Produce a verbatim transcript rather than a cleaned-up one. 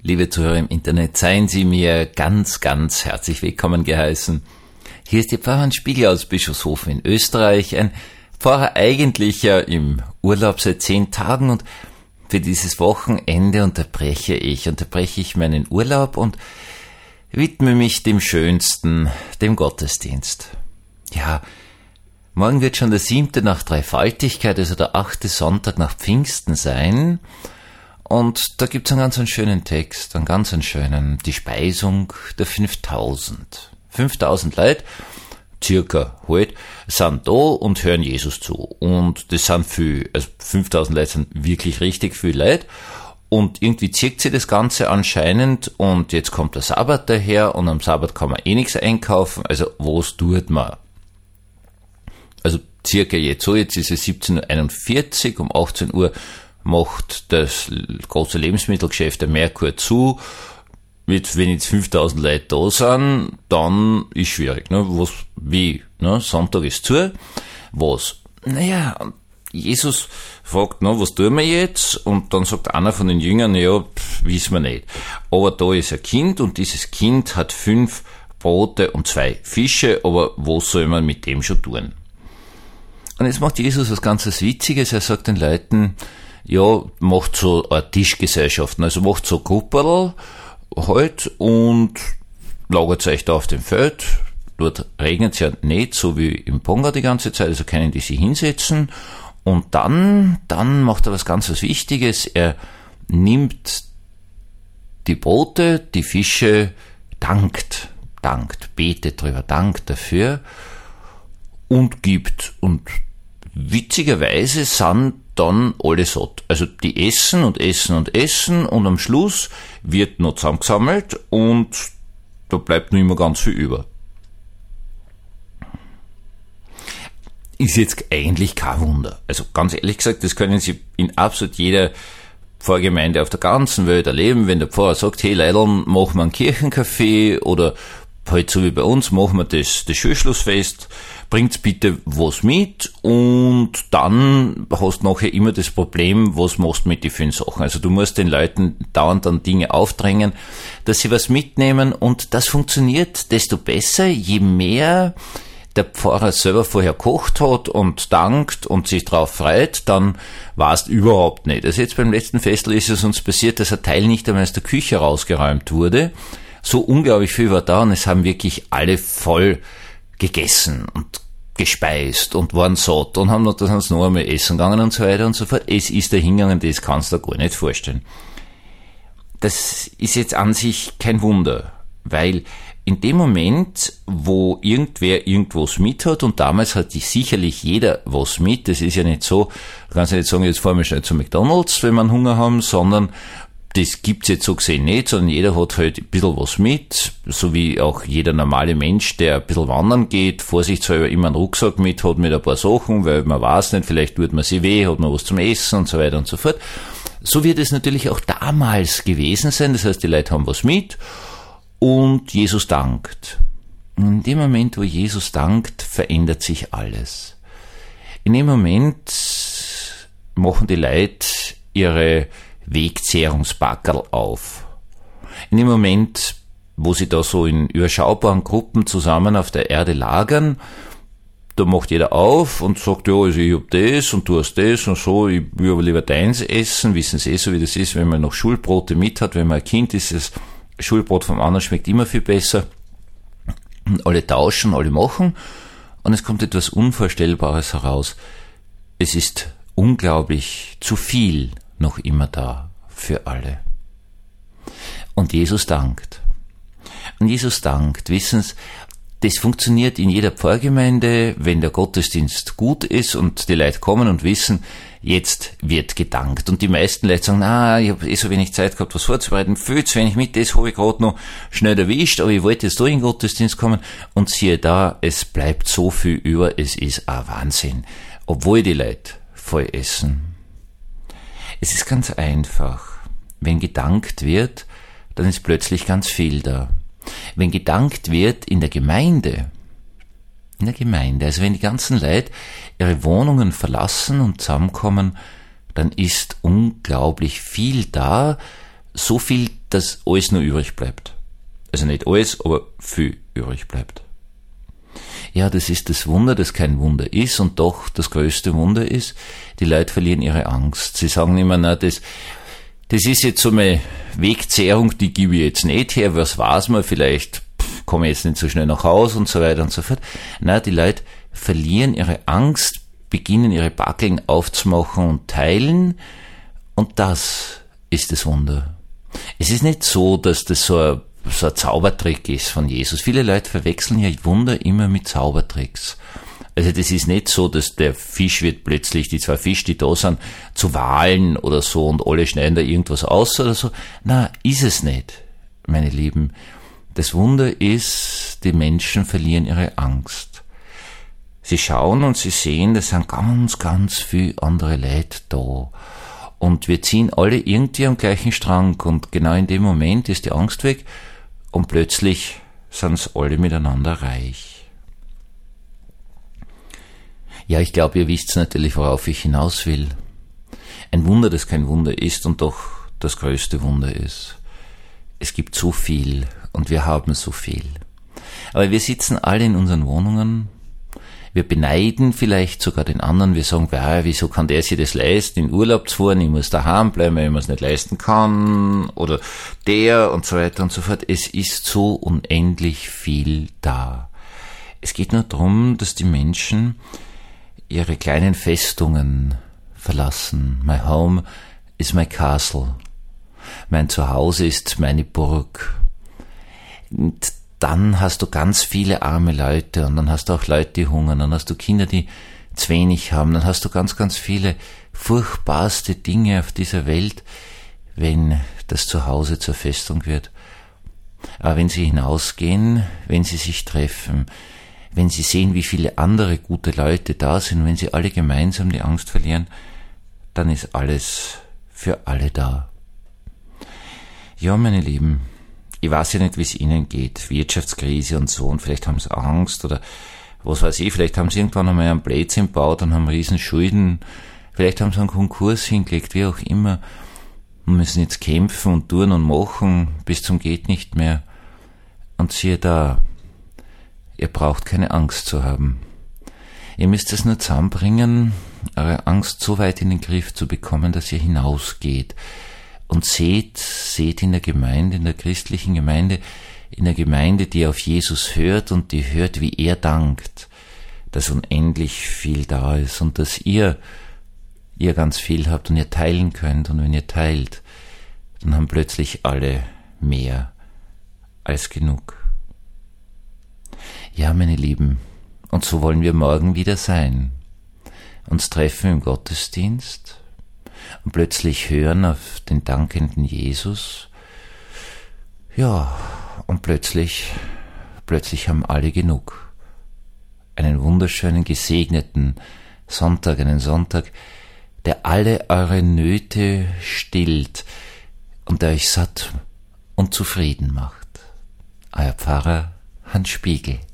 Liebe Zuhörer im Internet, seien Sie mir ganz, ganz herzlich willkommen geheißen. Hier ist Ihr Pfarrer Spiegel aus Bischofshofen in Österreich, ein Pfarrer eigentlich ja im Urlaub seit zehn Tagen und für dieses Wochenende unterbreche ich, unterbreche ich meinen Urlaub und widme mich dem Schönsten, dem Gottesdienst. Ja, morgen wird schon der siebte nach Dreifaltigkeit, also der achte Sonntag nach Pfingsten sein. Und da gibt's einen ganz einen schönen Text, einen ganz einen schönen, die Speisung der fünftausend. fünftausend Leute, circa halt, sind da und hören Jesus zu. Und das sind viel, also fünftausend Leute sind wirklich richtig viel Leute. Und irgendwie zieht sich das Ganze anscheinend und jetzt kommt der Sabbat daher und am Sabbat kann man eh nichts einkaufen, also was tut man? Also circa jetzt so, jetzt ist es siebzehn Uhr einundvierzig, um achtzehn Uhr macht das große Lebensmittelgeschäft der Merkur zu. Mit, wenn jetzt fünftausend Leute da sind, dann ist schwierig, ne? Was, wie, ne? Sonntag ist zu. Was? Naja, Jesus fragt, ne, was tun wir jetzt? Und dann sagt einer von den Jüngern, ja, pff, wissen wir nicht. Aber da ist ein Kind und dieses Kind hat fünf Brote und zwei Fische, aber was soll man mit dem schon tun? Und jetzt macht Jesus was ganz Witziges, er sagt den Leuten, ja, macht so eine Tischgesellschaften, also macht so Grupperl halt und lagert euch da auf dem Feld. Dort regnet es ja nicht, so wie im Ponga die ganze Zeit, also können die sich hinsetzen. Und dann, dann macht er was ganz was Wichtiges, er nimmt die Brote, die Fische, dankt, dankt, betet drüber, dankt dafür und gibt. Und witzigerweise sind dann alle satt. Also die essen und essen und essen und am Schluss wird noch zusammengesammelt und da bleibt noch immer ganz viel über. Ist jetzt eigentlich kein Wunder. Also ganz ehrlich gesagt, das können Sie in absolut jeder Pfarrgemeinde auf der ganzen Welt erleben, wenn der Pfarrer sagt, hey Leidl, machen wir einen Kirchencafé oder halt so wie bei uns, machen wir das, das Schulschlussfest, bringt's bitte was mit und dann hast du nachher immer das Problem, was machst du mit den fünf Sachen. Also du musst den Leuten dauernd dann Dinge aufdrängen, dass sie was mitnehmen und das funktioniert desto besser, je mehr der Pfarrer selber vorher kocht hat und dankt und sich drauf freut, dann war's überhaupt nicht. Also jetzt beim letzten Festel ist es uns passiert, dass ein Teil nicht einmal aus der Küche rausgeräumt wurde. So unglaublich viel war da und es haben wirklich alle voll gegessen und gespeist und waren satt und haben noch, dann sind sie noch einmal essen gegangen und so weiter und so fort. Es ist da hingegangen, das kannst du dir gar nicht vorstellen. Das ist jetzt an sich kein Wunder, weil in dem Moment, wo irgendwer irgendwas mit hat, und damals hat sicherlich jeder was mit, das ist ja nicht so, du kannst ja nicht sagen, jetzt fahren wir schnell zu McDonald's, wenn wir Hunger haben, sondern das gibt's jetzt so gesehen nicht, sondern jeder hat halt ein bisschen was mit, so wie auch jeder normale Mensch, der ein bisschen wandern geht, vorsichtshalber immer einen Rucksack mit, hat mit ein paar Sachen, weil man weiß nicht, vielleicht tut man sich weh, hat noch was zum Essen und so weiter und so fort. So wird es natürlich auch damals gewesen sein, das heißt, die Leute haben was mit und Jesus dankt. Und in dem Moment, wo Jesus dankt, verändert sich alles. In dem Moment machen die Leute ihre Wegzehrungspackerl auf. In dem Moment, wo sie da so in überschaubaren Gruppen zusammen auf der Erde lagern, da macht jeder auf und sagt, ja, also ich hab das und du hast das und so, ich will aber lieber deins essen, wissen Sie eh so, wie das ist, wenn man noch Schulbrote mit hat, wenn man ein Kind ist, das Schulbrot vom anderen schmeckt immer viel besser. Und alle tauschen, alle machen und es kommt etwas Unvorstellbares heraus. Es ist unglaublich zu viel noch immer da für alle. Und Jesus dankt. Und Jesus dankt. Wissen Sie, das funktioniert in jeder Pfarrgemeinde, wenn der Gottesdienst gut ist und die Leute kommen und wissen, jetzt wird gedankt. Und die meisten Leute sagen, na, ich habe eh so wenig Zeit gehabt, was vorzubereiten, viel zu wenig mit, das habe ich gerade noch schnell erwischt, aber ich wollte jetzt da in den Gottesdienst kommen und siehe da, es bleibt so viel über, es ist ein Wahnsinn. Obwohl die Leute voll essen. Es ist ganz einfach. Wenn gedankt wird, dann ist plötzlich ganz viel da. Wenn gedankt wird in der Gemeinde, in der Gemeinde, also wenn die ganzen Leute ihre Wohnungen verlassen und zusammenkommen, dann ist unglaublich viel da, so viel, dass alles nur übrig bleibt. Also nicht alles, aber viel übrig bleibt. Ja, das ist das Wunder, das kein Wunder ist und doch das größte Wunder ist, die Leute verlieren ihre Angst. Sie sagen immer, na, das, das ist jetzt so eine Wegzehrung, die gebe ich jetzt nicht her, was weiß man, vielleicht pff, komme ich jetzt nicht so schnell nach Hause und so weiter und so fort. Na, die Leute verlieren ihre Angst, beginnen ihre Backeln aufzumachen und teilen und das ist das Wunder. Es ist nicht so, dass das so ein so ein Zaubertrick ist von Jesus. Viele Leute verwechseln ja Wunder immer mit Zaubertricks. Also das ist nicht so, dass der Fisch wird plötzlich, die zwei Fische, die da sind, zu Walen oder so und alle schneiden da irgendwas aus oder so. Na, ist es nicht, meine Lieben. Das Wunder ist, die Menschen verlieren ihre Angst. Sie schauen und sie sehen, das sind ganz, ganz viele andere Leute da. Und wir ziehen alle irgendwie am gleichen Strang und genau in dem Moment ist die Angst weg und plötzlich sind's alle miteinander reich. Ja, ich glaube, ihr wisst natürlich, worauf ich hinaus will. Ein Wunder, das kein Wunder ist und doch das größte Wunder ist. Es gibt so viel und wir haben so viel. Aber wir sitzen alle in unseren Wohnungen. Wir beneiden vielleicht sogar den anderen. Wir sagen, ja, wieso kann der sich das leisten, in Urlaub zu fahren? Ich muss daheim bleiben, weil ich mir es nicht leisten kann. Oder der und so weiter und so fort. Es ist so unendlich viel da. Es geht nur darum, dass die Menschen ihre kleinen Festungen verlassen. My home is my castle. Mein Zuhause ist meine Burg. Und dann hast du ganz viele arme Leute und dann hast du auch Leute, die hungern, dann hast du Kinder, die zu wenig haben, dann hast du ganz, ganz viele furchtbarste Dinge auf dieser Welt, wenn das Zuhause zur Festung wird. Aber wenn sie hinausgehen, wenn sie sich treffen, wenn sie sehen, wie viele andere gute Leute da sind, wenn sie alle gemeinsam die Angst verlieren, dann ist alles für alle da. Ja, meine Lieben, ich weiß ja nicht, wie es Ihnen geht, Wirtschaftskrise und so, und vielleicht haben Sie Angst oder was weiß ich, vielleicht haben Sie irgendwann einmal einen Blödsinn gebaut und haben riesen Schulden, vielleicht haben Sie einen Konkurs hingelegt, wie auch immer, und müssen jetzt kämpfen und tun und machen bis zum geht nicht mehr. Und siehe da, ihr braucht keine Angst zu haben. Ihr müsst es nur zusammenbringen, eure Angst so weit in den Griff zu bekommen, dass ihr hinausgeht. Und seht, seht in der Gemeinde, in der christlichen Gemeinde, in der Gemeinde, die auf Jesus hört und die hört, wie er dankt, dass unendlich viel da ist und dass ihr, ihr ganz viel habt und ihr teilen könnt. Und wenn ihr teilt, dann haben plötzlich alle mehr als genug. Ja, meine Lieben, und so wollen wir morgen wieder sein. Uns treffen im Gottesdienst und plötzlich hören auf den dankenden Jesus. Ja, und plötzlich, plötzlich haben alle genug. Einen wunderschönen, gesegneten Sonntag, einen Sonntag, der alle eure Nöte stillt und der euch satt und zufrieden macht. Euer Pfarrer Hans Spiegel.